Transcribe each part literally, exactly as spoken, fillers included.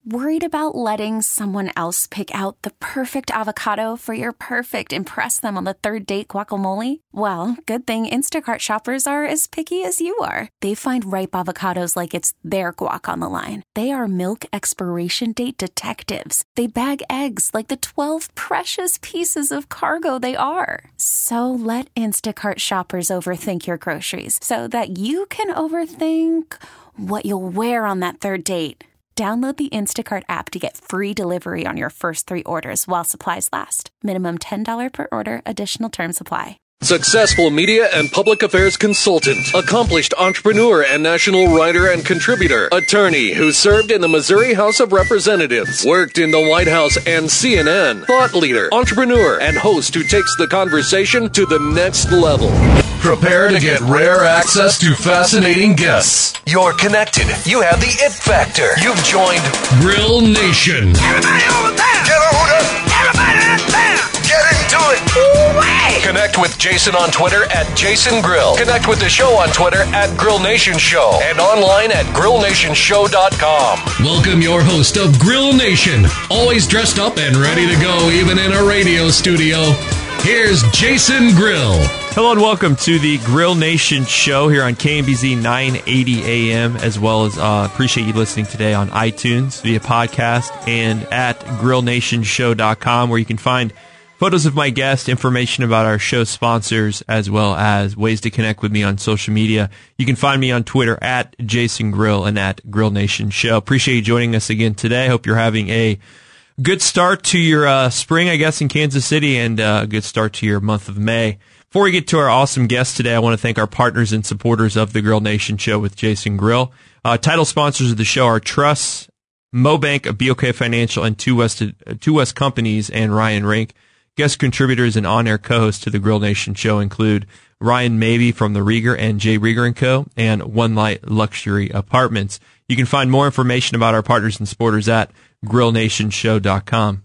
Worried about letting someone else pick out the perfect avocado for your perfect impress them on the third date guacamole? Well, good thing Instacart shoppers are as picky as you are. They find ripe avocados like it's their guac on the line. They are milk expiration date detectives. They bag eggs like the twelve precious pieces of cargo they are. So let Instacart shoppers overthink your groceries so that you can overthink what you'll wear on that third date. Download the Instacart app to get free delivery on your first three orders while supplies last. Minimum ten dollars per order. Additional terms apply. Successful media and public affairs consultant, accomplished entrepreneur and national writer and contributor, attorney who served in the Missouri House of Representatives, worked in the White House and C N N, thought leader, entrepreneur, and host who takes the conversation to the next level. Prepare to get rare access to fascinating guests. You're connected. You have the it factor. You've joined Grill Nation. Everybody over there! Get over there! Everybody out there! Get into it! Ooh-wee! Connect with Jason on Twitter at Jason Grill. Connect with the show on Twitter at Grill Nation Show and online at grill nation show dot com. Welcome your host of Grill Nation, always dressed up and ready to go even in a radio studio. Here's Jason Grill. Hello and welcome to the Grill Nation Show here on K M B Z nine eighty A M, as well as uh, appreciate you listening today on iTunes via podcast and at grill nation show dot com, where you can find photos of my guests, information about our show sponsors, as well as ways to connect with me on social media. You can find me on Twitter at Jason Grill and at Grill Nation Show. Appreciate you joining us again today. Hope you're having a good start to your uh, spring, I guess, in Kansas City, and uh, a good start to your month of May. Before we get to our awesome guest today, I want to thank our partners and supporters of the Grill Nation Show with Jason Grill. Uh, title sponsors of the show are Truss, MoBank, B O K Financial, and Two West, uh, Two West Companies, and Ryan Rink. Guest contributors and on-air co-hosts to the Grill Nation Show include Ryan Mabey from The Rieger and Jay Rieger and Co., and One Light Luxury Apartments. You can find more information about our partners and supporters at grill nation show dot com.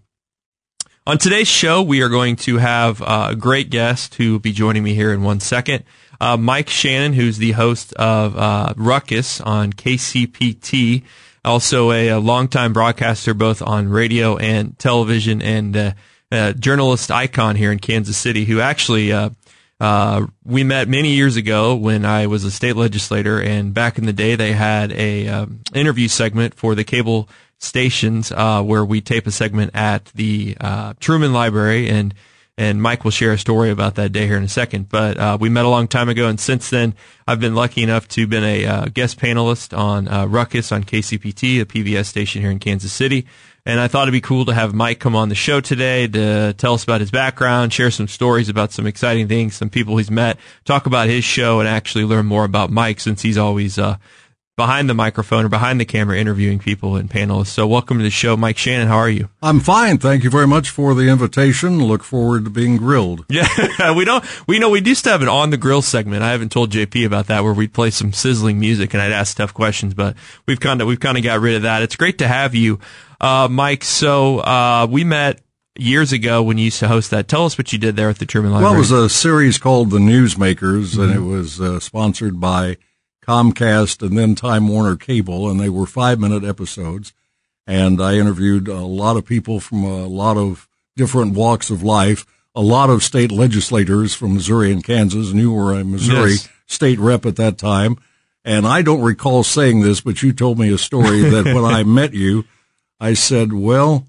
On today's show, we are going to have uh, a great guest who will be joining me here in one second. Uh, Mike Shannon, who's the host of uh, Ruckus on K C P T, also a, a longtime broadcaster both on radio and television, and uh, a journalist icon here in Kansas City, who actually uh, uh, we met many years ago when I was a state legislator, and back in the day they had a um, interview segment for the cable stations uh, where we tape a segment at the uh, Truman Library, and and Mike will share a story about that day here in a second. But uh, we met a long time ago, and since then I've been lucky enough to been a uh, guest panelist on uh, Ruckus on K C P T, a P B S station here in Kansas City. And I thought it'd be cool to have Mike come on the show today to tell us about his background, share some stories about some exciting things, some people he's met, talk about his show, and actually learn more about Mike, since he's always uh, behind the microphone or behind the camera interviewing people and panelists. So welcome to the show, Mike Shannon. How are you? I'm fine. Thank you very much for the invitation. Look forward to being grilled. Yeah, we don't, we know we used to have an on the grill segment. I haven't told J P about that, where we'd play some sizzling music and I'd ask tough questions, but we've kind of, we've kind of got rid of that. It's great to have you, uh, Mike. So, uh, we met years ago when you used to host that. Tell us what you did there at the Truman Library. Well, it was a series called The Newsmakers, mm-hmm. and it was uh, sponsored by Comcast and then Time Warner Cable, and they were five-minute episodes. And I interviewed a lot of people from a lot of different walks of life, a lot of state legislators from Missouri and Kansas, and you were a Missouri yes. state rep at that time. And I don't recall saying this, but you told me a story that when I met you, I said, well,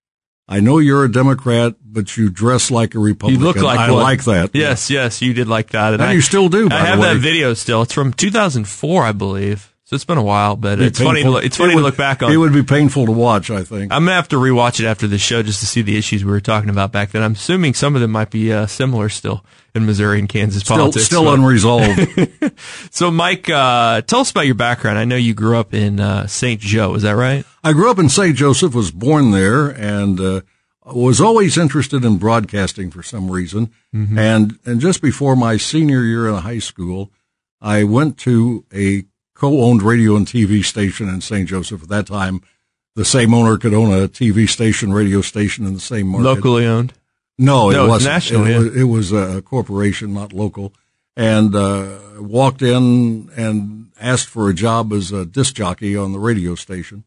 I know you're a Democrat, but you dress like a Republican. You look like I one. like that. Yes, yeah. yes, you did like that. And, and I, you still do, by I have the way. that video still. It's from two thousand four, I believe. So it's been a while, but it's painful. funny to look, it's funny it would, to look back on. It would be painful to watch, I think. I'm going to have to rewatch it after the show just to see the issues we were talking about back then. I'm assuming some of them might be uh, similar still in Missouri and Kansas still, politics. Still but. unresolved. So, Mike, uh, tell us about your background. I know you grew up in uh, Saint Joe. Is that right? I grew up in Saint Joseph, was born there, and uh, was always interested in broadcasting for some reason. Mm-hmm. And and just before my senior year in high school, I went to a co-owned radio and T V station in Saint Joseph. At that time, the same owner could own a T V station, radio station in the same market. Locally owned? No, it no, wasn't. National, it, yeah. was, it was a corporation, not local. And uh walked in and asked for a job as a disc jockey on the radio station.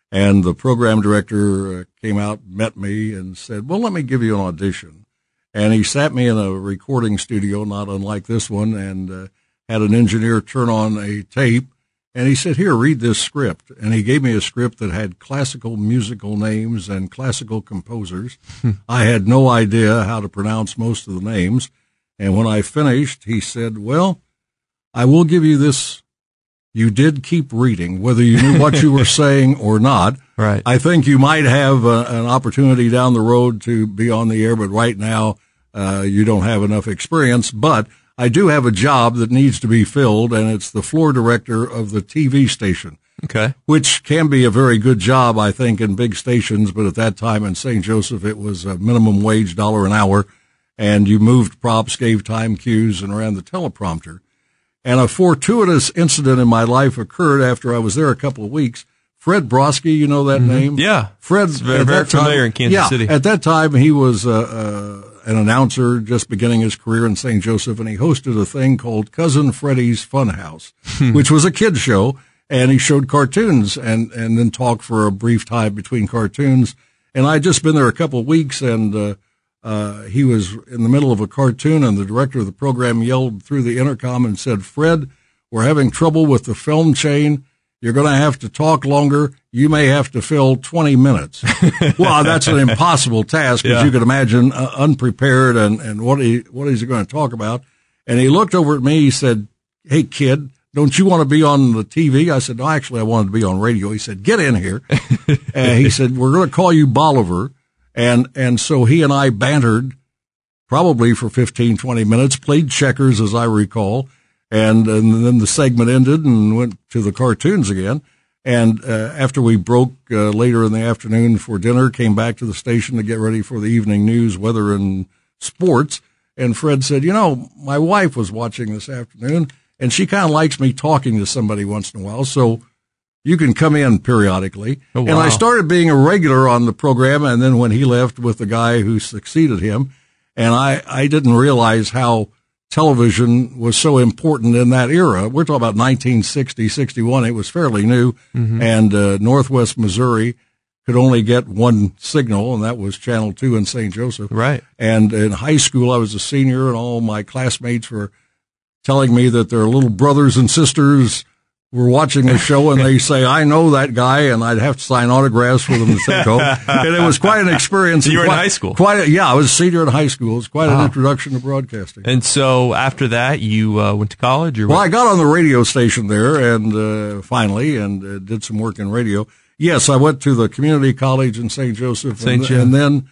And the program director uh, came out, met me, and said, well, let me give you an audition. And he sat me in a recording studio, not unlike this one, and uh, had an engineer turn on a tape. And he said, here, read this script. And he gave me a script that had classical musical names and classical composers. I had no idea how to pronounce most of the names. And when I finished, he said, well, I will give you this. You did keep reading, whether you knew what you were saying or not. Right. I think you might have a, an opportunity down the road to be on the air, but right now uh, you don't have enough experience. But I do have a job that needs to be filled, and it's the floor director of the T V station. Okay. Which can be a very good job, I think, in big stations, but at that time in Saint Joseph, it was a minimum wage, dollar an hour, and you moved props, gave time cues, and ran the teleprompter. And a fortuitous incident in my life occurred after I was there a couple of weeks. Fred Brodsky, you know that mm-hmm. name? Yeah. Fred, it's very, very familiar time, in Kansas yeah, City. At that time, he was uh, uh, an announcer just beginning his career in Saint Joseph, and he hosted a thing called Cousin Freddie's Funhouse, which was a kid's show, and he showed cartoons and, and then talked for a brief time between cartoons. And I'd just been there a couple of weeks, and uh, uh, he was in the middle of a cartoon, and the director of the program yelled through the intercom and said, Fred, we're having trouble with the film chain. You're going to have to talk longer. You may have to fill twenty minutes. Well, that's an impossible task, as yeah. you can imagine, uh, unprepared, and, and what he, what is he going to talk about? And he looked over at me. He said, hey, kid, don't you want to be on the T V? I said, no, actually, I wanted to be on radio. He said, get in here. And he said, we're going to call you Bolivar. And, and so he and I bantered probably for fifteen, twenty minutes, played checkers, as I recall. And, and then the segment ended and went to the cartoons again. And uh, after we broke uh, later in the afternoon for dinner, came back to the station to get ready for the evening news, weather, and sports. And Fred said, you know, my wife was watching this afternoon, and she kind of likes me talking to somebody once in a while, so you can come in periodically. Oh, wow. And I started being a regular on the program, and then when he left with the guy who succeeded him, and I, I didn't realize how television was so important in that era. We're talking about nineteen sixty, sixty-one. It was fairly new, mm-hmm. and uh, Northwest Missouri could only get one signal, and that was Channel two in Saint Joseph. Right. And in high school, I was a senior, and all my classmates were telling me that their little brothers and sisters were watching the show, and they say, I know that guy, and I'd have to sign autographs for them to take home. And it was quite an experience. You were quite, in high school? Quite a, yeah, I was a senior in high school. It was quite wow. an introduction to broadcasting. And so after that, you uh, went to college? Or well, what? I got on the radio station there, and uh, finally, and uh, did some work in radio. Yes, I went to the community college in Saint Joseph, Saint and, Joe. and then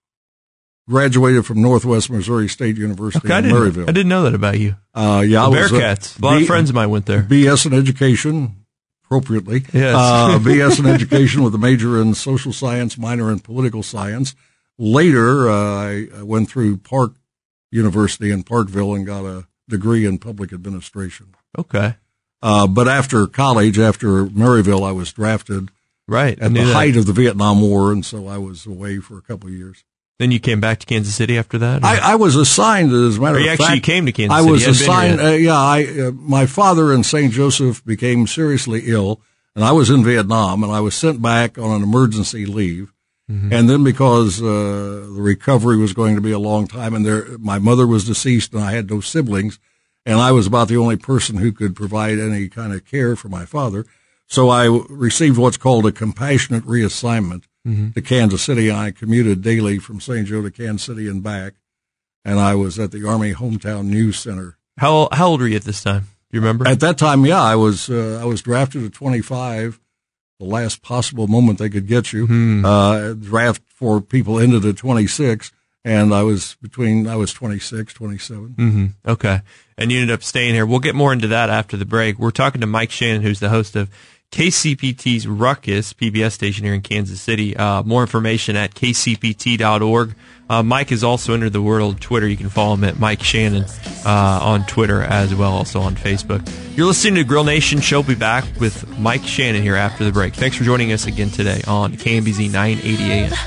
graduated from Northwest Missouri State University okay, in I Maryville. I didn't know that about you. Uh, yeah, the I was Bearcats. A, a lot B, of friends of mine went there. B S in education. Appropriately. Yes. uh, B S in education with a major in social science, minor in political science. Later, uh, I, I went through Park University in Parkville and got a degree in public administration. Okay. Uh, but after college, after Maryville, I was drafted right. at the that. height of the Vietnam War, and so I was away for a couple of years. Then you came back to Kansas City after that? I, I was assigned, as a matter or of you fact. actually came to Kansas I City. was assigned, uh, yeah, I, uh, my father in Saint Joseph became seriously ill, and I was in Vietnam, and I was sent back on an emergency leave. Mm-hmm. And then because uh, the recovery was going to be a long time, and there, my mother was deceased, and I had no siblings, and I was about the only person who could provide any kind of care for my father. So I received what's called a compassionate reassignment mm-hmm. to Kansas City, and I commuted daily from Saint Joe to Kansas City and back, and I was at the Army Hometown News Center. How how old were you at this time? Do you remember? At that time, yeah, I was uh, I was drafted at twenty-five, the last possible moment they could get you. Hmm. Uh, draft for people ended at twenty-six, and I was between I was twenty-six, twenty-seven. Mm-hmm. Okay, and you ended up staying here. We'll get more into that after the break. We're talking to Mike Shannon, who's the host of K C P T's Ruckus P B S station here in Kansas City. Uh, more information at k c p t dot org. Uh, Mike has also entered the world of Twitter. You can follow him at Mike Shannon uh, on Twitter as well, also on Facebook. You're listening to Grill Nation Show. We'll be back with Mike Shannon here after the break. Thanks for joining us again today on K M B Z nine eighty A M.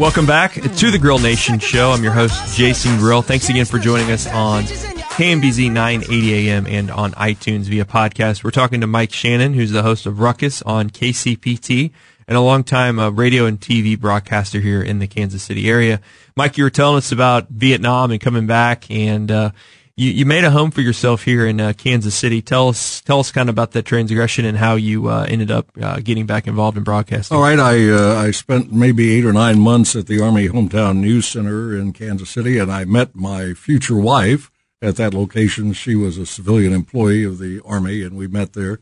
Welcome back to the Grill Nation Show. I'm your host, Jason Grill. Thanks again for joining us on K M B Z nine eighty A M and on iTunes via podcast. We're talking to Mike Shannon, who's the host of Ruckus on K C P T and a longtime uh, radio and T V broadcaster here in the Kansas City area. Mike, you were telling us about Vietnam and coming back, and uh, you, you made a home for yourself here in uh, Kansas City. Tell us, tell us kind of about that transgression and how you uh, ended up uh, getting back involved in broadcasting. All right, I uh, I spent maybe eight or nine months at the Army Hometown News Center in Kansas City, and I met my future wife at that location. She was a civilian employee of the Army, and we met there.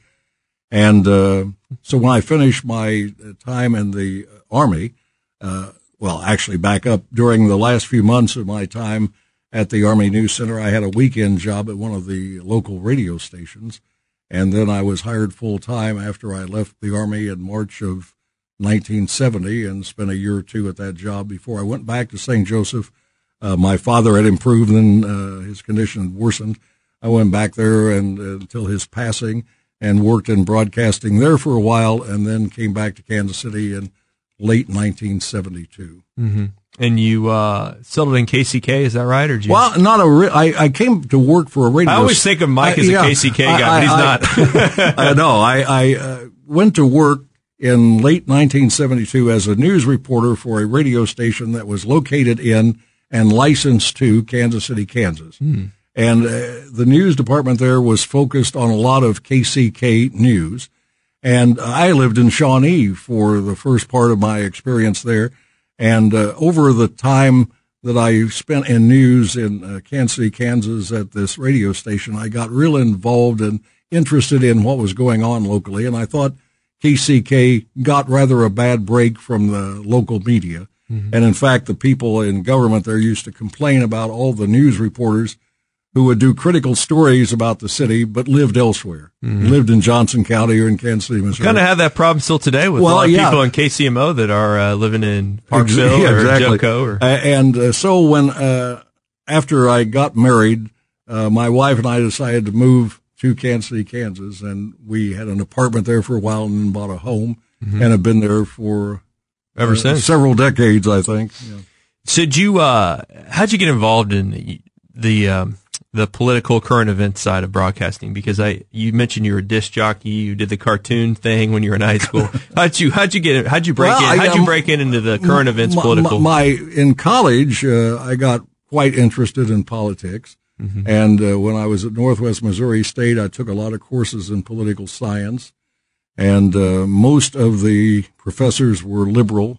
And uh, so when I finished my time in the Army, uh, well, actually back up, during the last few months of my time at the Army News Center, I had a weekend job at one of the local radio stations. And then I was hired full-time after I left the Army in March of nineteen seventy and spent a year or two at that job before I went back to Saint Joseph. Uh, my father had improved and uh, his condition had worsened. I went back there and uh, until his passing, and worked in broadcasting there for a while, and then came back to Kansas City in late nineteen seventy-two. Mm-hmm. And you uh, settled in K C K, is that right? Or did you... Well, not a. Re- I, I came to work for a radio. I always think of Mike I, as a yeah, K C K guy, I, I, but he's not. I know. I, I uh, went to work in late nineteen seventy-two as a news reporter for a radio station that was located in and licensed to Kansas City, Kansas. Mm. And uh, the news department there was focused on a lot of K C K news. And I lived in Shawnee for the first part of my experience there. And uh, over the time that I spent in news in uh, Kansas City, Kansas at this radio station, I got real involved and interested in what was going on locally. And I thought K C K got rather a bad break from the local media. Mm-hmm. And in fact, the people in government there used to complain about all the news reporters who would do critical stories about the city, but lived elsewhere, mm-hmm. lived in Johnson County or in Kansas City, Missouri. Kind of have that problem still today with well, a lot of yeah. people in K C M O that are uh, living in Parksville yeah, exactly. or Jeffco. Or... Uh, and uh, so when uh, after I got married, uh, my wife and I decided to move to Kansas City, Kansas, and we had an apartment there for a while and then bought a home, mm-hmm. and have been there for ever uh, since several decades, I think. Yeah. So did you? Uh, how'd you get involved in the? the um, the political current event side of broadcasting? Because I, you mentioned you were a disc jockey, you did the cartoon thing when you were in high school. How'd you, how'd you get, how'd you break well, in, how'd I, um, you break in into the current events my, political? My, in college, uh, I got quite interested in politics. Mm-hmm. And, uh, when I was at Northwest Missouri State, I took a lot of courses in political science. And, uh, most of the professors were liberal.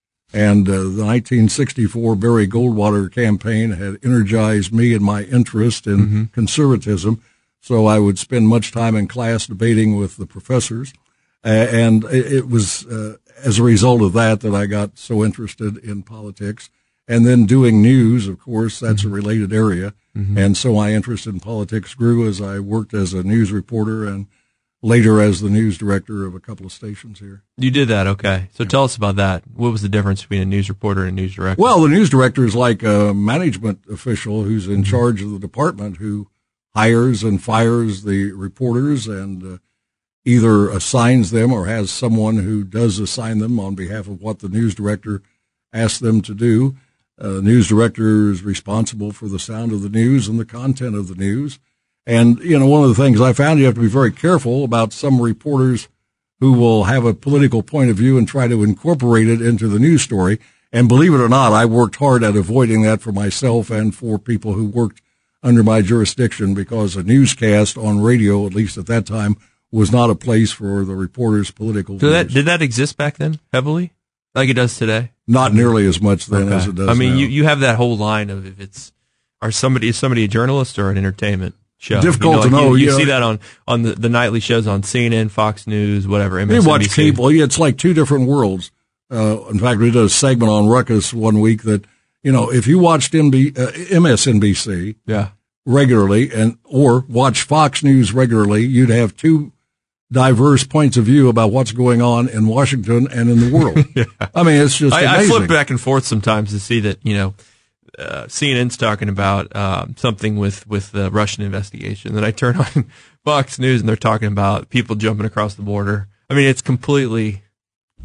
And uh, the nineteen sixty-four Barry Goldwater campaign had energized me in my interest in mm-hmm. conservatism, so I would spend much time in class debating with the professors. Uh, and it was uh, as a result of that that I got so interested in politics. And then doing news, of course, that's mm-hmm. a related area. Mm-hmm. And so my interest in politics grew as I worked as a news reporter and later as the news director of a couple of stations here. You did that, okay. So yeah. Tell us about that. What was the difference between a news reporter and a news director? Well, the news director is like a management official who's in mm-hmm. charge of the department, who hires and fires the reporters and uh, either assigns them or has someone who does assign them on behalf of what the news director asks them to do. Uh, the news director is responsible for the sound of the news and the content of the news. And, you know, one of the things I found, you have to be very careful about some reporters who will have a political point of view and try to incorporate it into the news story. And believe it or not, I worked hard at avoiding that for myself and for people who worked under my jurisdiction, because a newscast on radio, at least at that time, was not a place for the reporter's political so views. That, did that exist back then, heavily, like it does today? Not nearly as much then okay. as it does I mean, now. you you have that whole line of if it's, are somebody, is somebody a journalist or an entertainment show? Difficult you know, to know. You, you yeah. see that on, on the, the nightly shows on C N N, Fox News, whatever, M S N B C. You watch cable. Yeah, it's like two different worlds. Uh, in fact, we did a segment on Ruckus one week that, you know, if you watched M B, uh, M S N B C yeah. regularly and or watch Fox News regularly, you'd have two diverse points of view about what's going on in Washington and in the world. yeah. I mean, it's just I, amazing. I flip back and forth sometimes to see that, you know, uh, C N N's talking about uh, something with, with the Russian investigation. Then I turn on Fox News and they're talking about people jumping across the border. I mean, it's completely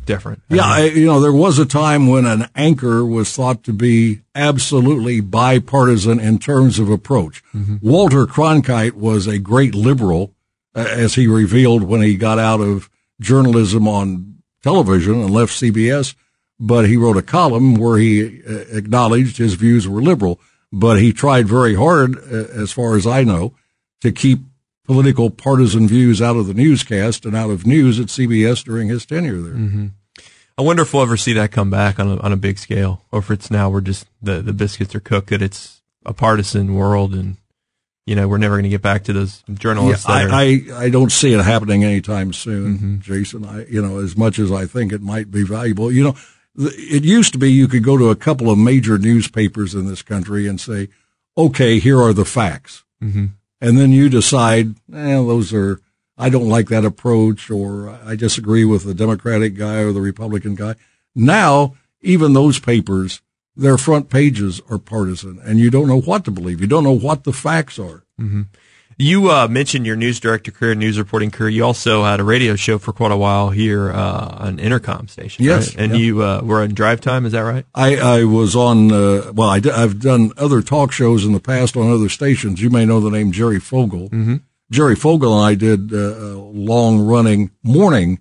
different. Yeah, I, you know, there was a time when an anchor was thought to be absolutely bipartisan in terms of approach. Mm-hmm. Walter Cronkite was a great liberal, uh, as he revealed when he got out of journalism on television and left C B S, but he wrote a column where he uh, acknowledged his views were liberal, but he tried very hard, uh, as far as I know, to keep political partisan views out of the newscast and out of news at C B S during his tenure there. Mm-hmm. I wonder if we'll ever see that come back on a, on a big scale, or if it's now we're just, the, the biscuits are cooked, that it's a partisan world and, you know, we're never going to get back to those journalists. Yeah, that I, are, I, I don't see it happening anytime soon, mm-hmm. Jason. I, you know, as much as I think it might be valuable, you know, it used to be you could go to a couple of major newspapers in this country and say, okay, here are the facts. Mm-hmm. And then you decide, eh, those are, I don't like that approach, or I disagree with the Democratic guy or the Republican guy. Now, even those papers, their front pages are partisan, and you don't know what to believe. You don't know what the facts are. Mm-hmm. You uh, mentioned your news director career, news reporting career. You also had a radio show for quite a while here uh, on Intercom station. Yes. Right? And yeah. you uh, were on Drive Time, is that right? I, I was on, uh, well, I d- I've done other talk shows in the past on other stations. You may know the name Jerry Fogel. Mm-hmm. Jerry Fogel and I did uh, a long-running morning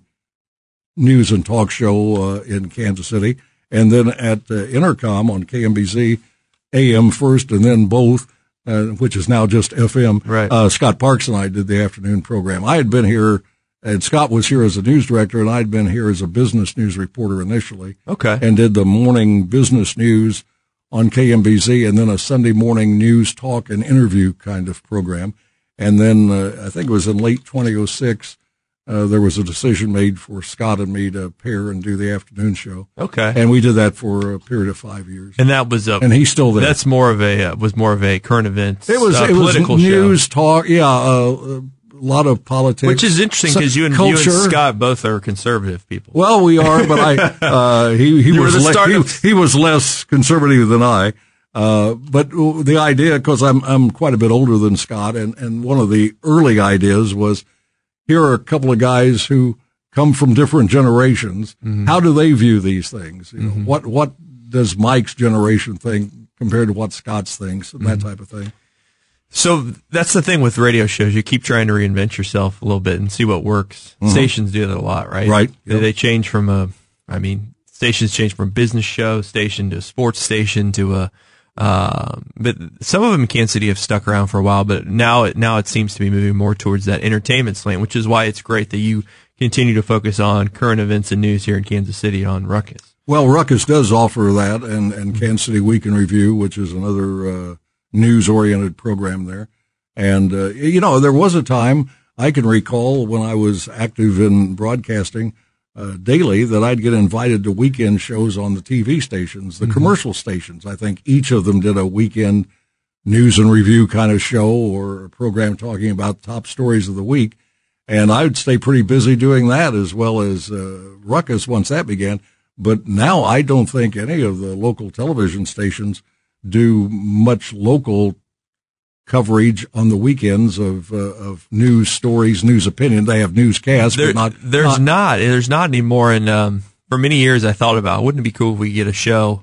news and talk show uh, in Kansas City. And then at uh, Intercom on K M B Z, A M first and then both, uh, which is now just F M. Right. Uh, Scott Parks and I did the afternoon program. I had been here, and Scott was here as a news director, and I'd been here as a business news reporter initially. Okay. And did the morning business news on K M B Z, and then a Sunday morning news talk and interview kind of program. And then uh, I think it was in late twenty oh six, uh, there was a decision made for Scott and me to pair and do the afternoon show. Okay. And we did that for a period of five years. And that was a, and he's still there. That's more of a, uh, was more of a current events, it was, uh, it political was news show. talk. Yeah. Uh, a lot of politics. Which is interesting because you, and you and Scott both are conservative people. Well, we are, but I, uh, he, he was, le- he, he was less conservative than I. Uh, but the idea, because I'm I'm quite a bit older than Scott, and, and one of the early ideas was, here are a couple of guys who come from different generations. Mm-hmm. How do they view these things? You know, mm-hmm. What what does Mike's generation think compared to what Scott's thinks, and mm-hmm. that type of thing. So that's the thing with radio shows. You keep trying to reinvent yourself a little bit and see what works. Mm-hmm. Stations do that a lot, right? Right. They, yep. they change from a, I mean, stations change from a business show station to a sports station to a, Uh, but some of them in Kansas City have stuck around for a while, but now it, now it seems to be moving more towards that entertainment slant, which is why it's great that you continue to focus on current events and news here in Kansas City on Ruckus. Well, Ruckus does offer that, and, and Kansas City Week in Review, which is another, uh, news-oriented program there. And, uh, you know, there was a time I can recall when I was active in broadcasting, Uh, daily, that I'd get invited to weekend shows on the T V stations, the mm-hmm. commercial stations. I think each of them did a weekend news and review kind of show or a program talking about top stories of the week. And I would stay pretty busy doing that, as well as uh, Ruckus once that began. But now I don't think any of the local television stations do much local coverage on the weekends of uh, of news stories, news opinion. They have newscasts, there, but not. There's not, not. There's not anymore. And um, for many years, I thought about, wouldn't it be cool if we could get a show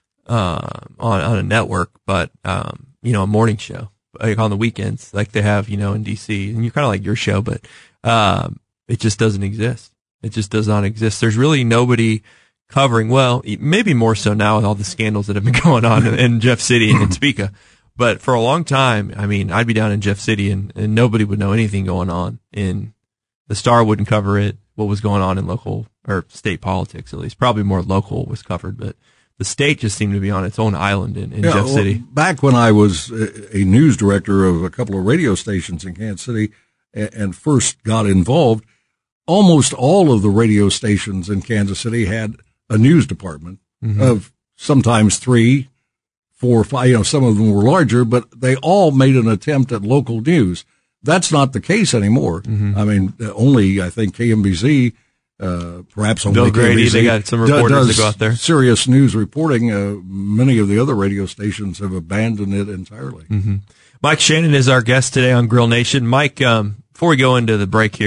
uh, on on a network, but um, you know, a morning show like on the weekends, like they have, you know, in D C. And you're kind of like your show, but um, it just doesn't exist. It just does not exist. There's really nobody covering. Well, maybe more so now with all the scandals that have been going on in, in Jeff City and in Topeka. But for a long time, I mean, I'd be down in Jeff City and, and nobody would know anything going on. In the Star wouldn't cover it. What was going on in local or state politics, at least, probably more local was covered. But the state just seemed to be on its own island in, in yeah, Jeff well, City. Back when I was a, a news director of a couple of radio stations in Kansas City and, and first got involved, almost all of the radio stations in Kansas City had a news department mm-hmm. of sometimes three. Four or five, you know, some of them were larger, but they all made an attempt at local news. That's not the case anymore. Mm-hmm. I mean, only, I think, K M B Z, uh, perhaps only Bill Grady, K M B Z, they got some reporters that go out there. Serious news reporting. Uh, many of the other radio stations have abandoned it entirely. Mm-hmm. Mike Shannon is our guest today on Grill Nation. Mike, um, before we go into the break here,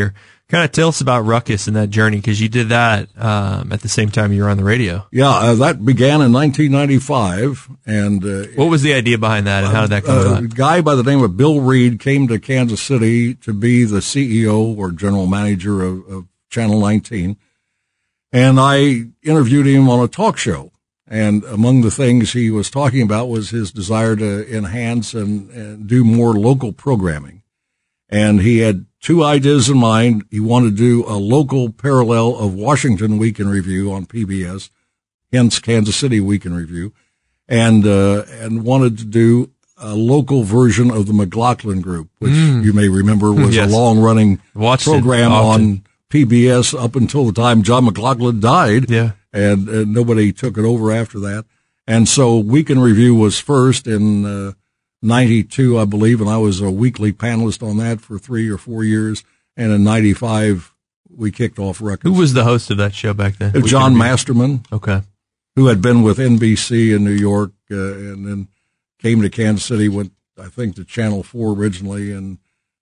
Kind of tell us about Ruckus and that journey, because you did that um, at the same time you were on the radio. Yeah, uh, that began in nineteen ninety-five. And uh, what was the idea behind that, and how did that come uh, about? A guy by the name of Bill Reed came to Kansas City to be the C E O or general manager of, of Channel nineteen, and I interviewed him on a talk show. And among the things he was talking about was his desire to enhance and, and do more local programming. And he had two ideas in mind. He wanted to do a local parallel of Washington Week in Review on P B S, hence Kansas City Week in Review, and uh, and wanted to do a local version of the McLaughlin Group, which mm. you may remember was yes. a long-running Watched program on P B S up until the time John McLaughlin died, yeah. and, and nobody took it over after that. And so Week in Review was first in uh, ninety-two, I believe, and I was a weekly panelist on that for three or four years. And in ninety-five, we kicked off Ruckus. Who was the host of that show back then? Uh, John Masterman. Okay. Who had been with N B C in New York, uh, and then came to Kansas City, went, I think, to Channel four originally, and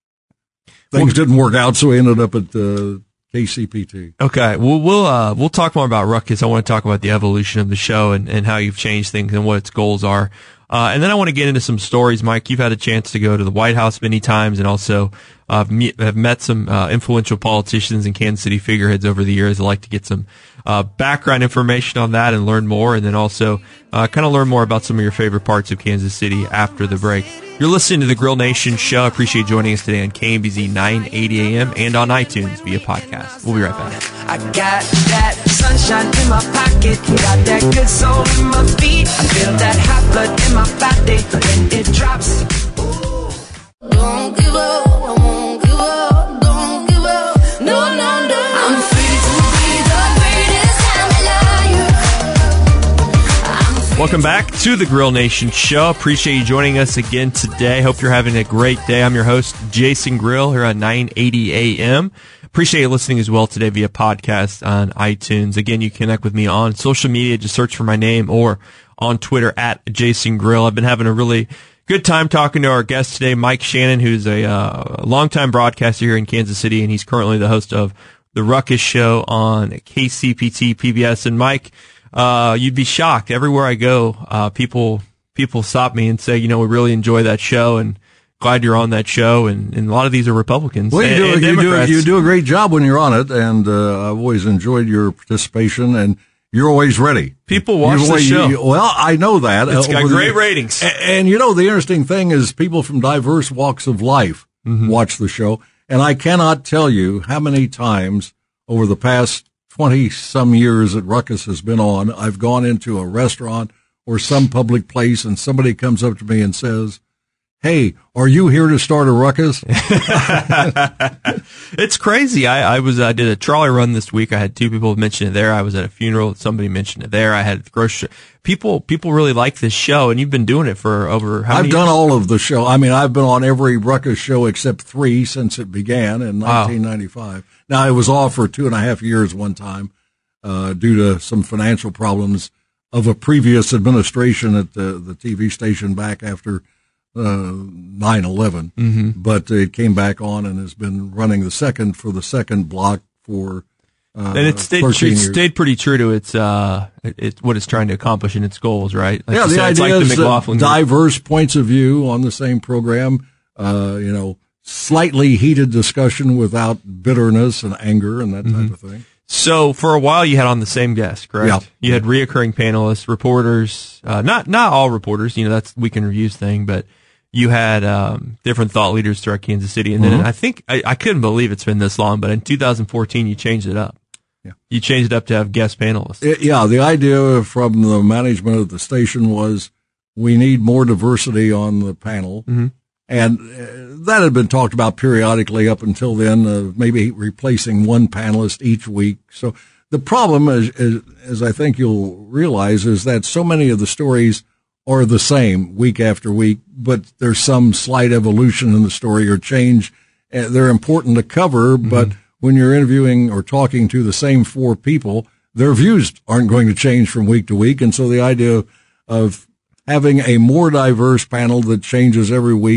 things well, didn't work out, so he ended up at uh, K C P T. Okay, well, we'll uh, we'll talk more about Ruckus. I want to talk about the evolution of the show and, and how you've changed things and what its goals are. Uh, and then I want to get into some stories. Mike, you've had a chance to go to the White House many times, and also uh, meet, have met some uh, influential politicians and Kansas City figureheads over the years. I'd like to get some uh, background information on that and learn more, and then also uh, kind of learn more about some of your favorite parts of Kansas City after the break. You're listening to the Grill Nation Show. I appreciate you joining us today on K M B Z nine eighty A M and on iTunes via podcast. We'll be right back. I got that sunshine in my pocket, got that good soul in my feet. I feel that hot blood in my body when it drops. Ooh. Don't give up, I won't give up, don't give up. No, no, no. I'm free to be the greatest I'm Welcome back to the Grill Nation Show. Appreciate you joining us again today. Hope you're having a great day. I'm your host, Jason Grill, here on nine eighty A M. Appreciate you listening as well today via podcast on iTunes. Again, you can connect with me on social media. Just search for my name, or on Twitter at Jason Grill. I've been having a really good time talking to our guest today, Mike Shannon, who's a uh, longtime broadcaster here in Kansas City, and he's currently the host of the Ruckus Show on K C P T P B S. And Mike, uh, you'd be shocked. Everywhere I go, uh, people people stop me and say, you know, we really enjoy that show, and glad you're on that show, and, and a lot of these are Republicans. Well, you, and, do, and you, do, you do a great job when you're on it, and uh, I've always enjoyed your participation, and you're always ready. People watch you're the always, show. You, well, I know that. It's uh, got great the, ratings. And, and, you know, the interesting thing is people from diverse walks of life mm-hmm. watch the show, and I cannot tell you how many times over the past twenty-some years that Ruckus has been on, I've gone into a restaurant or some public place, and somebody comes up to me and says, "Hey, are you here to start a ruckus?" It's crazy. I, I was I did a trolley run this week. I had two people mention it there. I was at a funeral. Somebody mentioned it there. I had the grocery. People people really like this show, and you've been doing it for over how many I've done years? all of the show. I mean, I've been on every Ruckus show except three since it began in nineteen ninety-five. Wow. Now, it was off for two and a half years one time uh, due to some financial problems of a previous administration at the, the T V station back after Uh, nine eleven, mm-hmm. but it came back on and has been running the second for the second block for uh, and it stayed, it stayed pretty true to its uh, it, it, what it's trying to accomplish in its goals, right? Like yeah, the said, idea it's like is the McLaughlin diverse points of view on the same program. Uh, you know, slightly heated discussion without bitterness and anger and that mm-hmm. type of thing. So for a while you had on the same guest, correct? Yeah. You had reoccurring panelists, reporters, uh, not not all reporters. You know, that's Week in Reviews thing, but you had um, different thought leaders throughout Kansas City. And then mm-hmm. I think, I, I couldn't believe it's been this long, but in two thousand fourteen, you changed it up. Yeah. You changed it up to have guest panelists. It, yeah, the idea from the management of the station was we need more diversity on the panel. Mm-hmm. And uh, that had been talked about periodically up until then, uh, maybe replacing one panelist each week. So the problem, is, is, as I think you'll realize, is that so many of the stories are the same week after week, but there's some slight evolution in the story or change. Uh, they're important to cover, mm-hmm. but when you're interviewing or talking to the same four people, their views aren't going to change from week to week. And so the idea of having a more diverse panel that changes every week,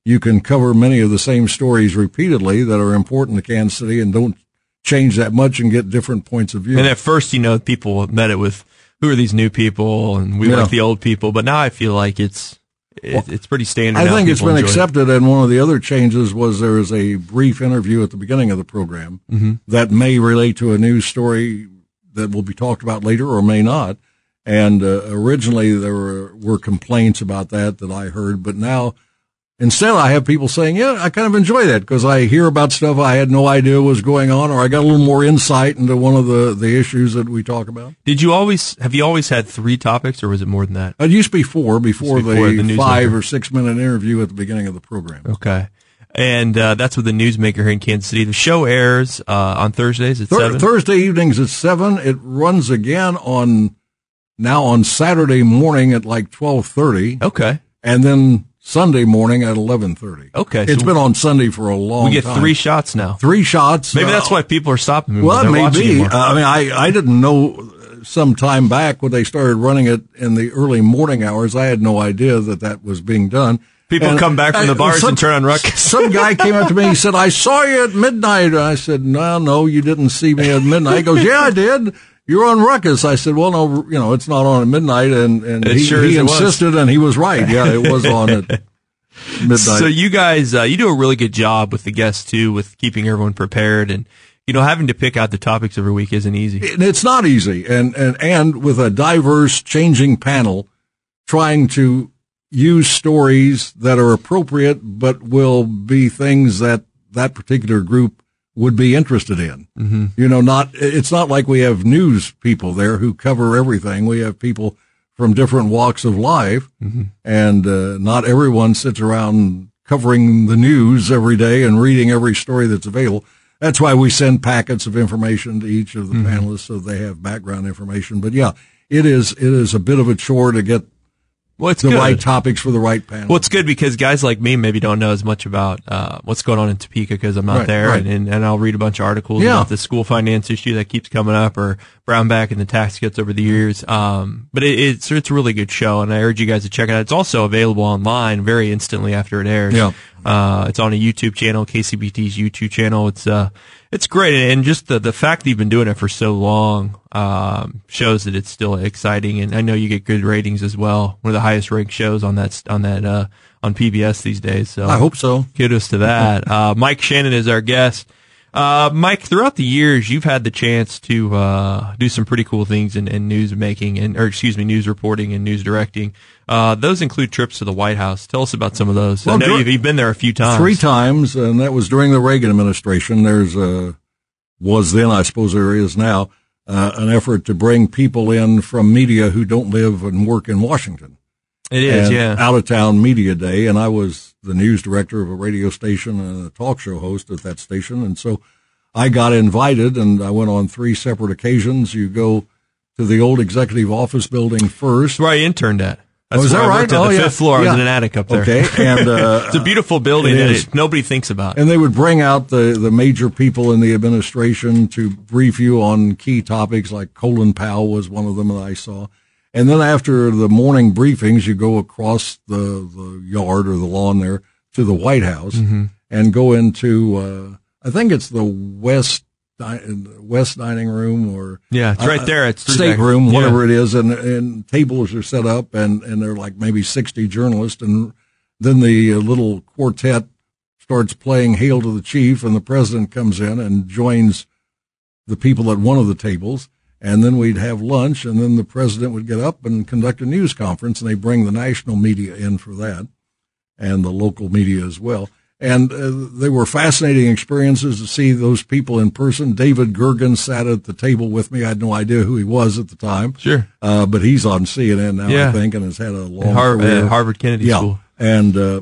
you can cover many of the same stories repeatedly that are important to Kansas City and don't change that much and get different points of view. And at first, you know, people met it with, who are these new people? And we yeah. like the old people. But now I feel like it's it, well, it's pretty standard. I now. think it's People been enjoy accepted. It. And one of the other changes was there is a brief interview at the beginning of the program mm-hmm. that may relate to a news story that will be talked about later or may not. And uh, originally there were, were complaints about that that I heard, but now instead I have people saying, yeah, I kind of enjoy that because I hear about stuff I had no idea was going on, or I got a little more insight into one of the, the issues that we talk about. Did you always, have you always had three topics, or was it more than that? It used to be four before, before the, the five or six minute interview at the beginning of the program. Okay. And uh, that's with the Newsmaker here in Kansas City. The show airs uh, on Thursdays at Thur- seven? Thursday evenings at seven. It runs again on now on Saturday morning at like twelve thirty. Okay. And then Sunday morning at eleven thirty. Okay. It's so been on Sunday for a long time. We get time. three shots now. Three shots. Maybe uh, that's why people are stopping me. Well, it when they're may watching be. anymore. Uh, I mean, I, I didn't know some time back when they started running it in the early morning hours. I had no idea that that was being done. People And come back from I- the bars some- and turn on Ruckus. Some guy came up to me. He said, "I saw you at midnight." I said, "No, no, you didn't see me at midnight." He goes, "Yeah, I did. You're on Ruckus." I said, "Well, no, you know, it's not on at midnight." And, and It he, sure he as it was. insisted, and he was right. Yeah, it was on at midnight. So you guys, uh, you do a really good job with the guests too, with keeping everyone prepared, and you know, having to pick out the topics every week isn't easy. And it's not easy. And, and, and with a diverse, changing panel, trying to use stories that are appropriate, but will be things that that particular group would be interested in. Mm-hmm. You know, not, it's not like we have news people there who cover everything. We have people from different walks of life, mm-hmm. and uh, not everyone sits around covering the news every day and reading every story that's available. That's why we send packets of information to each of the mm-hmm. panelists so they have background information. But yeah, it is it is a bit of a chore to get Well, it's the good. right topics for the right panel. Well, it's good because guys like me maybe don't know as much about uh, what's going on in Topeka because I'm not Right, there, right. and, and and I'll read a bunch of articles Yeah. about the school finance issue that keeps coming up, or Brownback and the tax cuts over the years. Um, but it, it's it's a really good show, and I urge you guys to check it out. It's also available online very instantly after it airs. Yeah. Uh, it's on a YouTube channel, K C B T's YouTube channel. It's uh, it's great, and just the the fact that you've been doing it for so long um, shows that it's still exciting. And I know you get good ratings as well. One of the highest ranked shows on that on that uh, on P B S these days. So I hope so. kudos to that. Uh, Mike Shannon is our guest. Uh, Mike, throughout the years, you've had the chance to uh, do some pretty cool things in, in news making and, or excuse me, news reporting and news directing. Uh, those include trips to the White House. Tell us about some of those. Well, I know dur- you've, you've been there a few times. Three times, and that was during the Reagan administration. There's a, was then, I suppose there is now, uh, an effort to bring people in from media who don't live and work in Washington. It is, and yeah. Out of town media day, and I was the news director of a radio station and a talk show host at that station, and so I got invited, and I went on three separate occasions. You go to the old executive office building first. That's where I interned at. That's Oh, is where that I right? worked at Oh, the yeah. fifth floor. I was Yeah. in an attic up there. Okay, and uh, It's a beautiful building it that is. it, nobody thinks about. And they would bring out the, the major people in the administration to brief you on key topics, like Colin Powell was one of them that I saw. And then after the morning briefings, you go across the, the yard or the lawn there to the White House Mm-hmm. and go into, uh, I think it's the West, di- West dining room or Yeah, it's right there. It's through state that- room, yeah. whatever it is, and and tables are set up, and and they're like maybe sixty journalists, and then the uh, little quartet starts playing "Hail to the Chief," and the president comes in and joins the people at one of the tables, and then we'd have lunch, and then the president would get up and conduct a news conference, and they bring the national media in for that, and the local media as well. And uh, they were fascinating experiences to see those people in person. David Gergen sat at the table with me. I had no idea who he was at the time. Sure. Uh, but he's on C N N now, Yeah. I think, and has had a long At Har- career. at Harvard Kennedy yeah. School. And uh,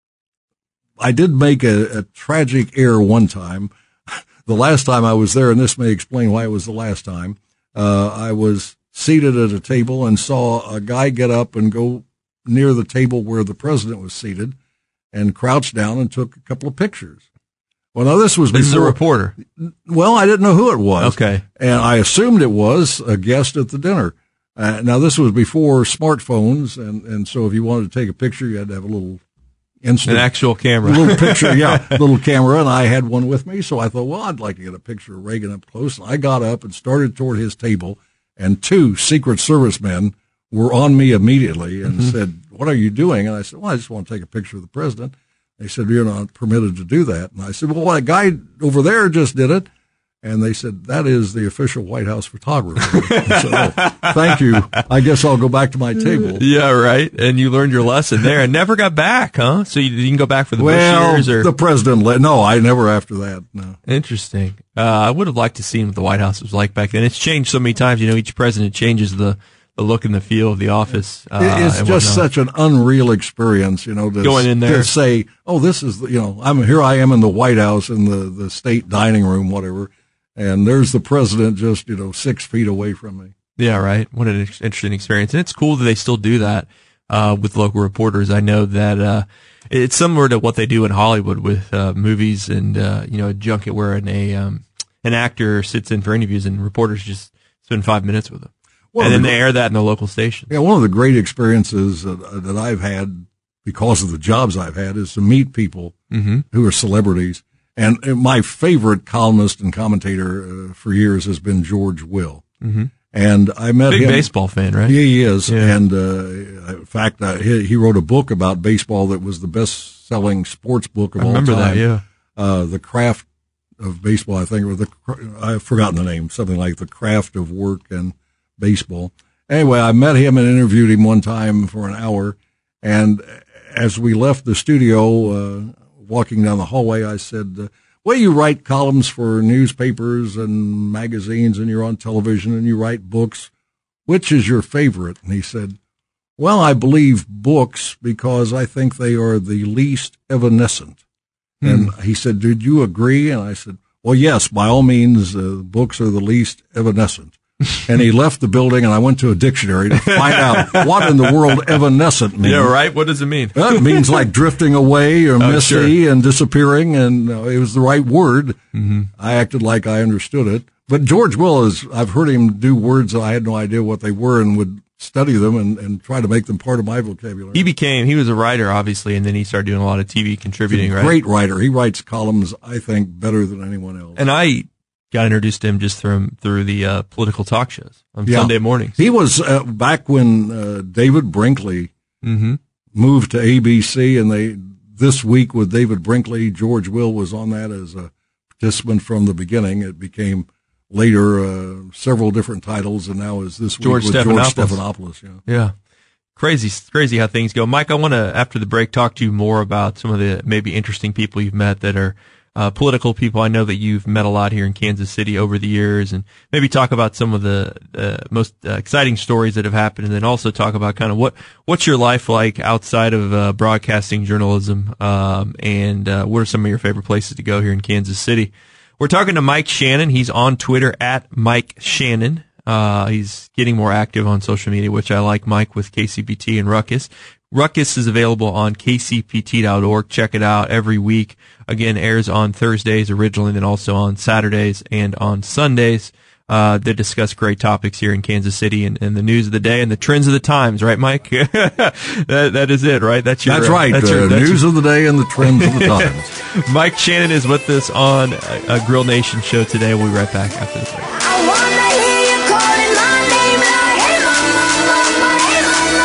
I did make a, a tragic error one time. The last time I was there, and this may explain why it was the last time, uh, I was seated at a table and saw a guy get up and go near the table where the president was seated and crouched down and took a couple of pictures. Well, now this was This is a before, reporter. well, I didn't know who it was. Okay. And I assumed it was a guest at the dinner. Uh, now this was before smartphones. And, and so if you wanted to take a picture, you had to have a little instant. An actual camera. A little picture, yeah, little camera, and I had one with me, so I thought, well, I'd like to get a picture of Reagan up close. And I got up and started toward his table, and two Secret Service men were on me immediately and mm-hmm. said, what are you doing? And I said, well, I just want to take a picture of the president. They said, you're not permitted to do that. And I said, well, that guy over there just did it. And they said, that is the official White House photographer. So, thank you. I guess I'll go back to my table. Yeah, right. And you learned your lesson there and never got back, huh? So you didn't go back for the well, Bush years? Or? The president let, no, I never after that, no. Interesting. Uh, I would have liked to see what the White House was like back then. It's changed so many times. You know, each president changes the, the look and the feel of the office. Uh, it's just whatnot. Such an unreal experience, you know, to, going in there to say, oh, this is, the, you know, I'm here I am in the White House in the, the state dining room, whatever. And there's the president just, you know, six feet away from me. Yeah, right. What an interesting experience. And it's cool that they still do that uh with local reporters. I know that uh it's similar to what they do in Hollywood with uh movies and, uh you know, a junket where an, a, um, an actor sits in for interviews and reporters just spend five minutes with them. Well, and then the, they air that in the local station. Yeah, one of the great experiences that, that I've had because of the jobs I've had is to meet people mm-hmm. who are celebrities. And my favorite columnist and commentator uh, for years has been George Will. Mm-hmm. And I met Big him. Big baseball fan, right? Yeah, he is. Yeah. And uh, in fact, uh, he, he wrote a book about baseball that was the best-selling sports book of I all remember time. That, yeah. Uh, the Craft of Baseball, I think, or the I've forgotten the name, something like The Craft of Work and Baseball. Anyway, I met him and interviewed him one time for an hour. And as we left the studio, uh, walking down the hallway, I said, uh, well, you write columns for newspapers and magazines, and you're on television, and you write books. Which is your favorite? And he said, well, I believe books because I think they are the least evanescent. Hmm. And he said, did you agree? And I said, well, yes, by all means, uh, books are the least evanescent. And he left the building, and I went to a dictionary to find out what in the world evanescent means. Yeah, right. What does it mean? Well, it means like drifting away or oh, misty sure. and disappearing, and uh, it was the right word. Mm-hmm. I acted like I understood it. But George Will is, I've heard him do words that I had no idea what they were and would study them and, and try to make them part of my vocabulary. He became, he was a writer, obviously, and then he started doing a lot of T V contributing, right? Great writer. He writes columns, I think, better than anyone else. And I got introduced to him just from through the uh, political talk shows on yeah. Sunday mornings. He was uh, back when uh, David Brinkley mm-hmm. moved to A B C, and they this week with David Brinkley, George Will was on that as a participant from the beginning. It became later uh, several different titles, and now is this George week with Stephanopoulos. George Stephanopoulos. Yeah. yeah. Crazy, crazy how things go. Mike, I want to, after the break, talk to you more about some of the maybe interesting people you've met that are Uh, political people. I know that you've met a lot here in Kansas City over the years, and maybe talk about some of the uh, most uh, exciting stories that have happened, and then also talk about kind of what what's your life like outside of uh, broadcasting journalism, um, and uh, what are some of your favorite places to go here in Kansas City. We're talking to Mike Shannon. He's on Twitter at Mike Shannon. Uh, he's getting more active on social media, which I like, Mike, with K C P T and Ruckus. Ruckus is available on K C P T dot org. Check it out every week. Again, airs on Thursdays originally, then also on Saturdays and on Sundays. Uh, they discuss great topics here in Kansas City and, and the news of the day and the trends of the times, right, Mike? that, that is it, right? That's your, That's right. That's your, uh, that's news your... of the day and the trends of the times. Mike Shannon is with us on a, a Grill Nation show today. We'll be right back after the break. I wanna hear you calling my name like, hey, mama, mama, hey,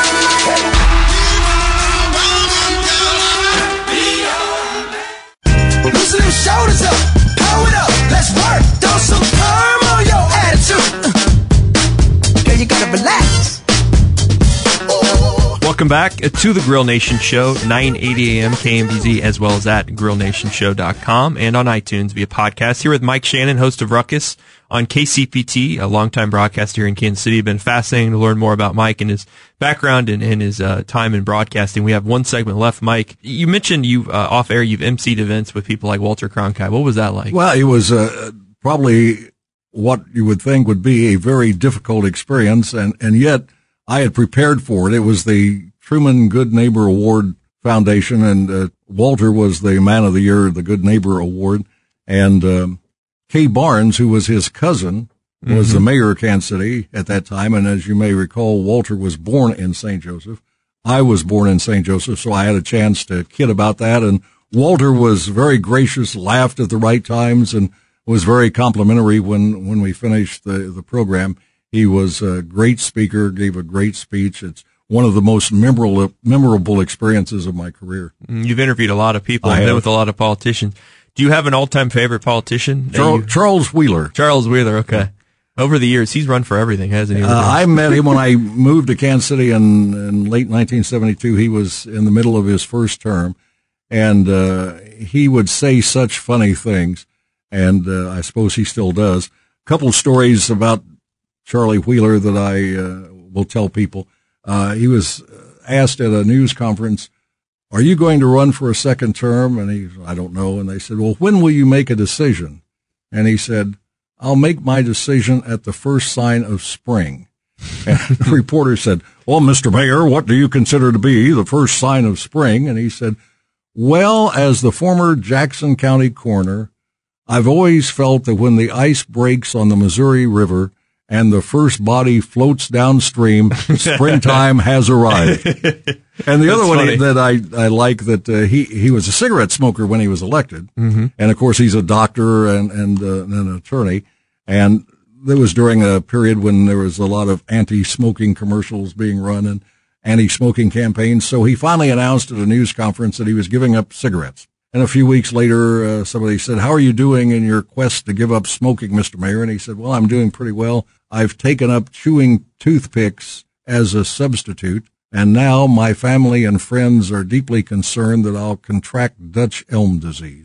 mama. Loosen them shoulders up, power it up, let's work. Throw some perm on your attitude. Girl, you gotta relax. Welcome back to the Grill Nation Show, nine eighty a.m. K M B Z, as well as at grill nation show dot com and on iTunes via podcast. Here with Mike Shannon, host of Ruckus on K C P T, a longtime broadcaster here in Kansas City. It's been fascinating to learn more about Mike and his background and, and his uh, time in broadcasting. We have one segment left. Mike, you mentioned you've uh, off air, you've emceed events with people like Walter Cronkite. What was that like? Well, it was uh, probably what you would think would be a very difficult experience, and, and yet I had prepared for it. It was the Truman Good Neighbor Award Foundation, and uh, Walter was the Man of the Year, the Good Neighbor Award, and um, Kay Barnes, who was his cousin, was mm-hmm. the mayor of Kansas City at that time, and as you may recall, Walter was born in Saint Joseph. I was born in Saint Joseph, so I had a chance to kid about that. And Walter was very gracious, laughed at the right times, and was very complimentary when, when we finished the, the program. He was a great speaker, gave a great speech. It's one of the most memorable, memorable experiences of my career. You've interviewed a lot of people and been with a lot of politicians. Do you have an all-time favorite politician? Charles, Charles Wheeler. Charles Wheeler, okay. Yeah. Over the years, he's run for everything, hasn't he? Uh, I met him when I moved to Kansas City in, in late nineteen seventy-two. He was in the middle of his first term, and uh, he would say such funny things, and uh, I suppose he still does. A couple of stories about Charlie Wheeler that I uh, will tell people. Uh, he was asked at a news conference, "Are you going to run for a second term?" And he, I don't know. And they said, "Well, when will you make a decision?" And he said, "I'll make my decision at the first sign of spring." And the reporter said, "Well, Mister Mayor, what do you consider to be the first sign of spring?" And he said, "Well, as the former Jackson County coroner, I've always felt that when the ice breaks on the Missouri River and the first body floats downstream, springtime has arrived." And the That's other one funny. that I, I like that uh, he, he was a cigarette smoker when he was elected. Mm-hmm. And of course he's a doctor and, and uh, an attorney. And that was during a period when there was a lot of anti-smoking commercials being run and anti-smoking campaigns. So he finally announced at a news conference that he was giving up cigarettes. And a few weeks later, uh, somebody said, "How are you doing in your quest to give up smoking, Mister Mayor?" And he said, "Well, I'm doing pretty well. I've taken up chewing toothpicks as a substitute. And now my family and friends are deeply concerned that I'll contract Dutch elm disease."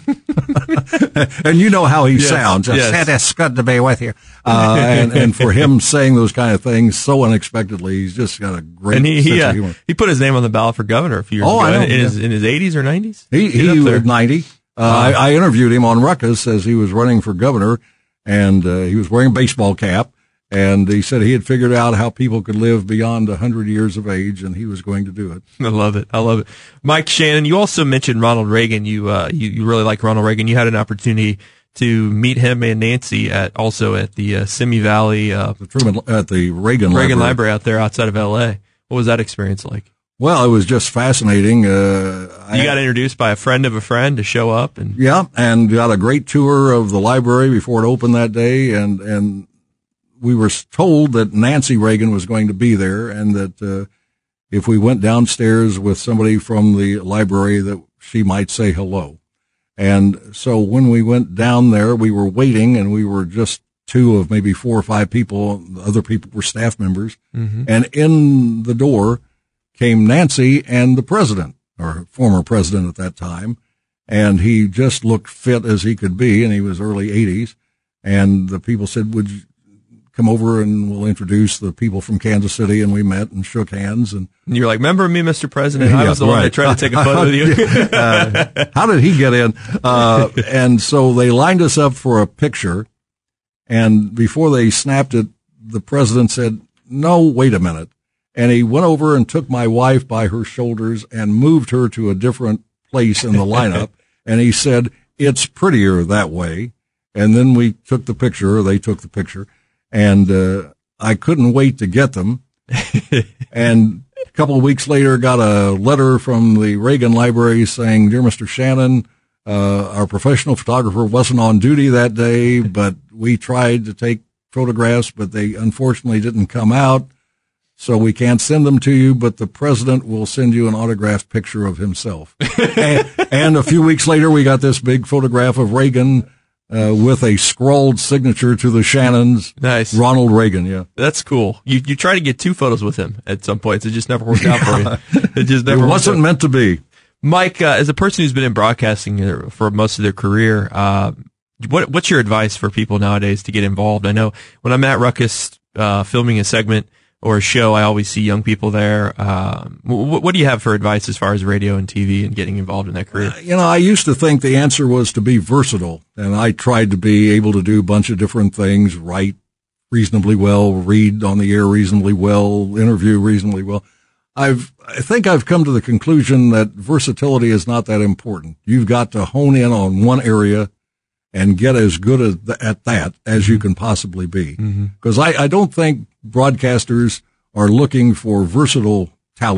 And you know how he yes, sounds. Yes. It's good to be with you. Uh, and, and for him saying those kind of things so unexpectedly, he's just got a great and he, sense he, uh, of humor. He put his name on the ballot for governor a few years oh, ago. I know, in, yeah. his, in his eighties or nineties? He, he was ninety. Uh, wow. I, I interviewed him on Ruckus as he was running for governor, and uh, he was wearing a baseball cap. And he said he had figured out how people could live beyond one hundred years of age, and he was going to do it. I love it. I love it. Mike Shannon, you also mentioned Ronald Reagan. You uh, you, you really like Ronald Reagan. You had an opportunity to meet him and Nancy at also at the uh, Simi Valley uh, the Truman, at the Reagan, Reagan Library. Library out there outside of L A. What was that experience like? Well, it was just fascinating. Uh, you I, got introduced by a friend of a friend to show up, and yeah, and got a great tour of the library before it opened that day, and and. We were told that Nancy Reagan was going to be there, and that uh, if we went downstairs with somebody from the library, that she might say hello. And so when we went down there, we were waiting, and we were just two of maybe four or five people. The other people were staff members. Mm-hmm. And in the door came Nancy and the president, or former president at that time, and he just looked fit as he could be, and he was early eighties. And the people said, "Would you come over and we'll introduce the people from Kansas City," and we met and shook hands. And you're like, "Remember me, Mister President? I yeah, was the right. one that tried to take a photo with you." uh, how did he get in? Uh, and so they lined us up for a picture. And before they snapped it, the president said, "No, wait a minute." And he went over and took my wife by her shoulders and moved her to a different place in the lineup. And he said, "It's prettier that way." And then we took the picture, or they took the picture. And uh, I couldn't wait to get them. And a couple of weeks later, got a letter from the Reagan Library saying, "Dear Mister Shannon, uh, our professional photographer wasn't on duty that day, but we tried to take photographs, but they unfortunately didn't come out. So we can't send them to you, but the president will send you an autographed picture of himself." and, and a few weeks later, we got this big photograph of Reagan Uh, with a scrawled signature to the Shannons. Nice. Ronald Reagan, yeah. That's cool. You you try to get two photos with him at some points. It just never worked out for you. It just never It wasn't meant to be. Mike, uh, as a person who's been in broadcasting for most of their career, uh, what what's your advice for people nowadays to get involved? I know when I'm at Ruckus uh, filming a segment or a show, I always see young people there. Um, what, what do you have for advice as far as radio and T V and getting involved in that career? Uh, you know, I used to think the answer was to be versatile, and I tried to be able to do a bunch of different things, write reasonably well, read on the air reasonably well, interview reasonably well. I've, I think I've come to the conclusion that versatility is not that important. You've got to hone in on one area and get as good at, th- at that as you can possibly be. Because mm-hmm. I, I don't think broadcasters are looking for versatile talent.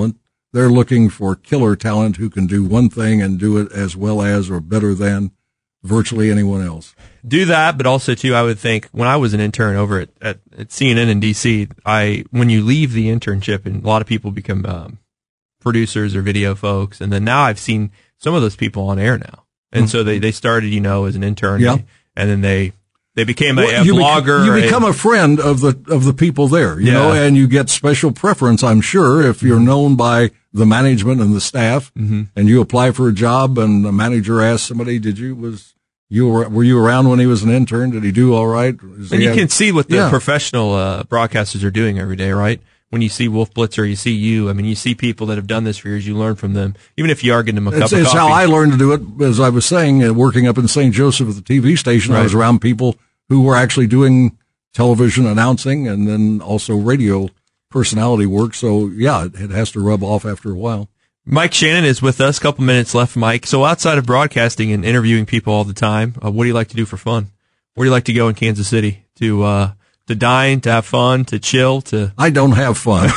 they're looking for killer talent who can do one thing and do it as well as or better than virtually anyone else. Do that, but also too, I would think when I was an intern over at, at, at C N N in D C, I when you leave the internship, and a lot of people become um, producers or video folks, and then now I've seen some of those people on air now, and mm-hmm. so they, they started, you know, as an intern, yeah. and then they they became a, well, a you blogger. Bec- you become a, a friend of the of the people there, you yeah. know, and you get special preference, I'm sure, if you're known by the management and the staff, mm-hmm. and you apply for a job, and the manager asks somebody, "Did you was." You were, were you around when he was an intern? Did he do all right? Is and you have, can see what the yeah. professional uh, broadcasters are doing every day, right? When you see Wolf Blitzer, you see you. I mean, you see people that have done this for years. You learn from them, even if you are getting them a it's, cup of it's coffee. It's how I learned to do it. As I was saying, uh, working up in Saint Joseph at the T V station, right. I was around people who were actually doing television announcing and then also radio personality work. So, yeah, it, it has to rub off after a while. Mike Shannon is with us. A couple minutes left, Mike. So outside of broadcasting and interviewing people all the time, uh, what do you like to do for fun? Where do you like to go in Kansas City? To uh, to dine, to have fun, to chill, to... I don't have fun.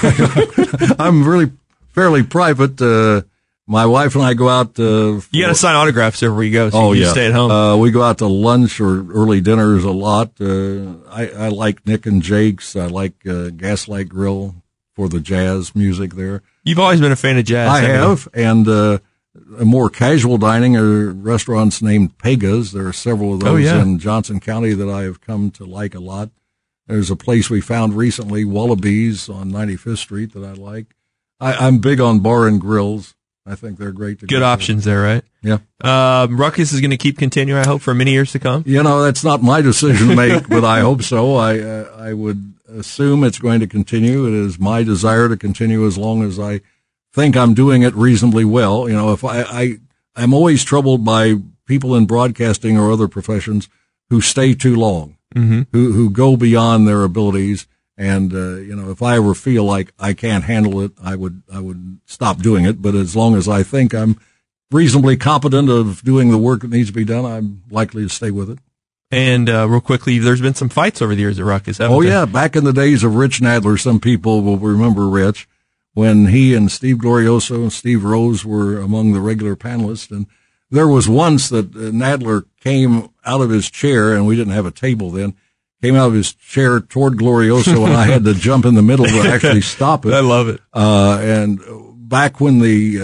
I'm really fairly private. Uh, my wife and I go out... Uh, you got to sign autographs everywhere you go, so oh, you yeah. stay at home. Uh, we go out to lunch or early dinners a lot. Uh, I, I like Nick and Jake's. I like uh, Gaslight Grill for the jazz music there. You've always been a fan of jazz. I have, you? and uh, a more casual dining are restaurants named Pega's. There are several of those oh, yeah. in Johnson County that I have come to like a lot. There's a place we found recently, Wallabies on ninety-fifth Street, that I like. I, I'm big on bar and grills. I think they're great to Good go options to. there, right? Yeah. Um, Ruckus is going to keep continuing, I hope, for many years to come. You know, that's not my decision to make, but I hope so. I uh, I would assume it's going to continue. It is my desire to continue as long as I think I'm doing it reasonably well. You know, if I, I I'm always troubled by people in broadcasting or other professions who stay too long, mm-hmm. who who go beyond their abilities. And, uh, you know, if I ever feel like I can't handle it, I would, I would stop doing it. But as long as I think I'm reasonably competent of doing the work that needs to be done, I'm likely to stay with it. And, uh, real quickly, there's been some fights over the years at Ruckus, haven't Oh, there? yeah. Back in the days of Rich Nadler, some people will remember Rich when he and Steve Glorioso and Steve Rose were among the regular panelists. And there was once that uh, Nadler came out of his chair, and we didn't have a table then. Came out of his chair toward Glorioso, and I had to jump in the middle to actually stop it. I love it. Uh, and back when the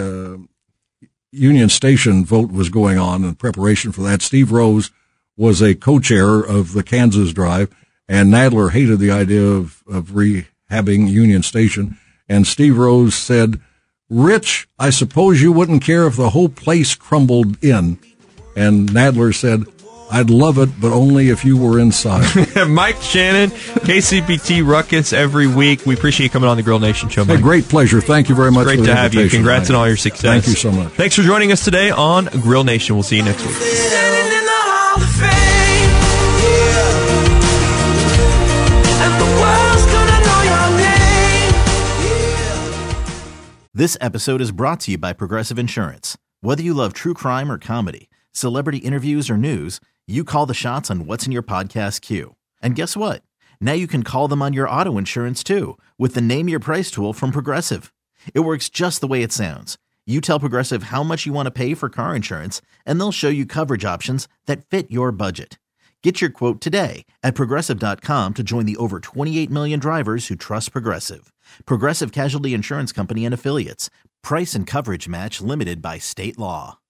uh, Union Station vote was going on in preparation for that, Steve Rose was a co-chair of the Kansas Drive, and Nadler hated the idea of, of rehabbing Union Station. And Steve Rose said, "Rich, I suppose you wouldn't care if the whole place crumbled in." And Nadler said, "I'd love it, but only if you were inside." Mike Shannon, K C P T Ruckus every week. We appreciate you coming on the Grill Nation show, Mike. Hey, great pleasure. Thank you very much. Great for the to have you. Congrats Mike. on all your success. Thank you so much. Thanks for joining us today on Grill Nation. We'll see you next week. Standing in the Hall of Fame, yeah. And the world's gonna know your name, yeah. This episode is brought to you by Progressive Insurance. Whether you love true crime or comedy, celebrity interviews or news, you call the shots on what's in your podcast queue. And guess what? Now you can call them on your auto insurance too with the Name Your Price tool from Progressive. It works just the way it sounds. You tell Progressive how much you want to pay for car insurance, and they'll show you coverage options that fit your budget. Get your quote today at Progressive dot com to join the over twenty-eight million drivers who trust Progressive. Progressive Casualty Insurance Company and Affiliates. Price and coverage match limited by state law.